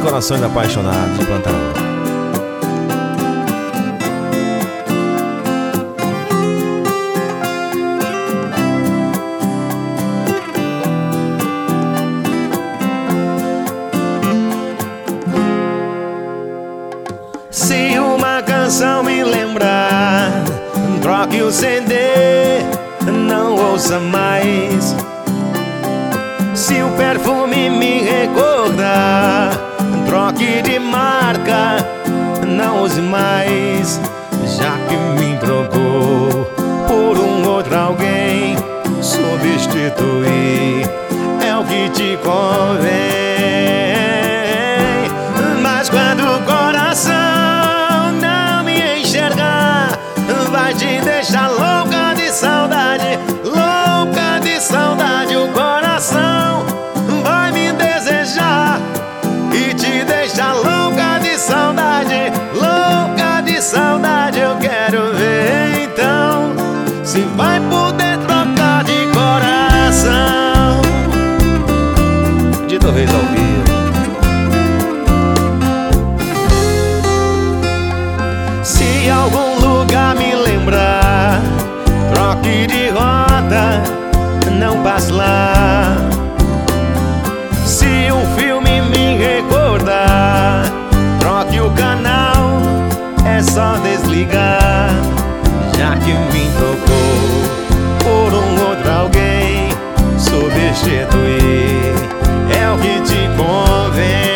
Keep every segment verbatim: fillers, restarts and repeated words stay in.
corações apaixonados de Pantanal. Se uma canção me lembrar, troque o C D, não ouça mais. Se o perfume me recordar, troque de marca, não use mais. Já que me trocou por um outro alguém, substituir é o que te convém. Mas quando o coração não me enxergar, vai te deixar louca de saudade, louca de saudade. O coração vai me desejar e te deixar louca de saudade, louca de saudade. Eu quero ver então se vai poder trocar de coração. De talvez ao vivo. Se algum lugar me lembrar, troque de rota, não passe lá. Se um filme me recordar, troque o canal, é só desligar. Já que me tocou por um outro alguém, substituir é o que te convém.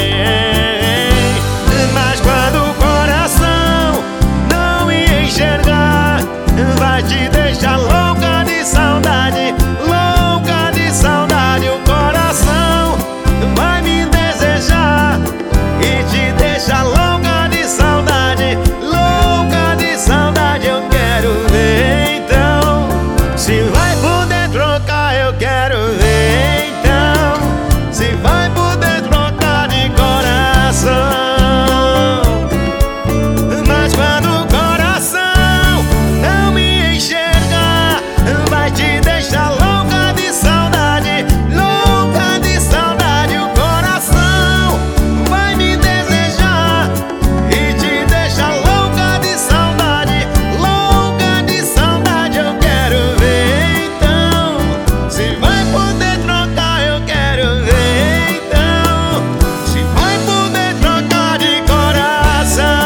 Mas quando o coração não me enxergar, vai te deixar louca de saudade, louca de saudade. O coração vai me desejar e te deixar louca de saudade, louca de saudade. Eu quero ver então se vai poder trocar. Eu quero ver então se vai poder trocar de coração. Mas quando o coração não me enxergar, vai te deixar louca de saudade, louca de saudade. O coração vai me desejar e te deixar louca de saudade, louca de saudade. Eu quero ver então se vai poder trocar. Eu quero ver então se vai poder trocar de coração.